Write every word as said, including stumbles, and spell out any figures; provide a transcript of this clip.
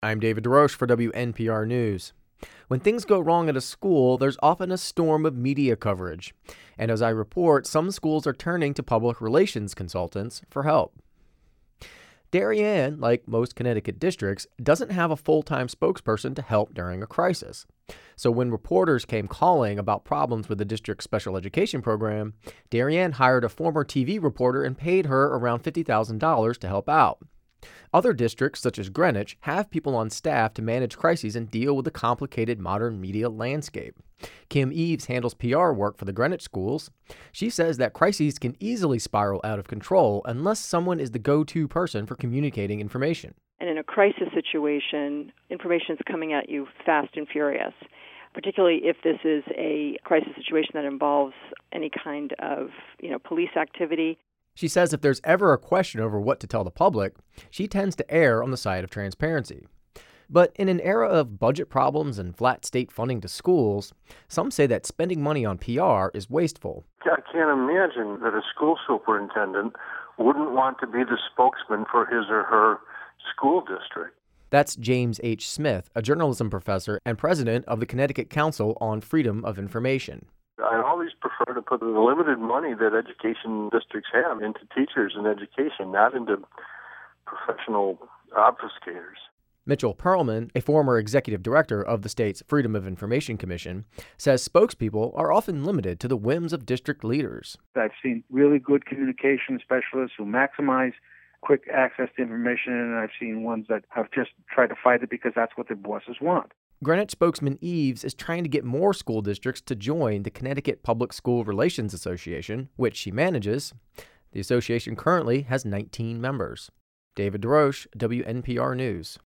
I'm David DeRoche for W N P R News. When things go wrong at a school, there's often a storm of media coverage. And as I report, some schools are turning to public relations consultants for help. Darien, like most Connecticut districts, doesn't have a full-time spokesperson to help during a crisis. So when reporters came calling about problems with the district's special education program, Darien hired a former T V reporter and paid her around fifty thousand dollars to help out. Other districts, such as Greenwich, have people on staff to manage crises and deal with the complicated modern media landscape. Kim Eves handles P R work for the Greenwich schools. She says that crises can easily spiral out of control unless someone is the go-to person for communicating information. And in a crisis situation, information is coming at you fast and furious, particularly if this is a crisis situation that involves any kind of, you know, police activity. She says if there's ever a question over what to tell the public, she tends to err on the side of transparency. But in an era of budget problems and flat state funding to schools, some say that spending money on P R is wasteful. I can't imagine that a school superintendent wouldn't want to be the spokesman for his or her school district. That's James H. Smith, a journalism professor and president of the Connecticut Council on Freedom of Information. I always prefer to put the limited money that education districts have into teachers and education, not into professional obfuscators. Mitchell Perlman, a former executive director of the state's Freedom of Information Commission, says spokespeople are often limited to the whims of district leaders. I've seen really good communication specialists who maximize quick access to information, and I've seen ones that have just tried to fight it because that's what their bosses want. Greenwich spokesman Eves is trying to get more school districts to join the Connecticut Public School Relations Association, which she manages. The association currently has nineteen members. David DeRoche, W N P R News.